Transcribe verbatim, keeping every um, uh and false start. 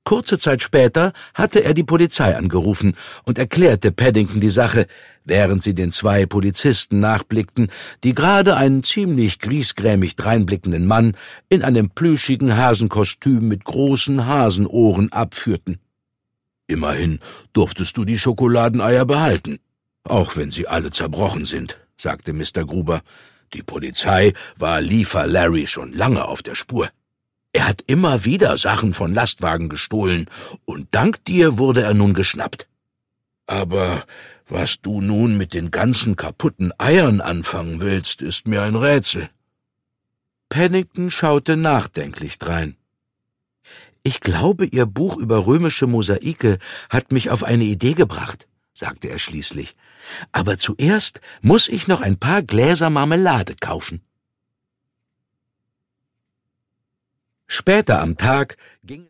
Kurze Zeit später hatte er die Polizei angerufen und erklärte Paddington die Sache, während sie den zwei Polizisten nachblickten, die gerade einen ziemlich griesgrämig dreinblickenden Mann in einem plüschigen Hasenkostüm mit großen Hasenohren abführten. »Immerhin durftest du die Schokoladeneier behalten, auch wenn sie alle zerbrochen sind«, sagte Mister Gruber. »Die Polizei war Liefer Larry schon lange auf der Spur. Er hat immer wieder Sachen von Lastwagen gestohlen, und dank dir wurde er nun geschnappt. Aber was du nun mit den ganzen kaputten Eiern anfangen willst, ist mir ein Rätsel.« Paddington schaute nachdenklich drein. »Ich glaube, Ihr Buch über römische Mosaike hat mich auf eine Idee gebracht«, sagte er schließlich. »Aber zuerst muss ich noch ein paar Gläser Marmelade kaufen.« Später am Tag ging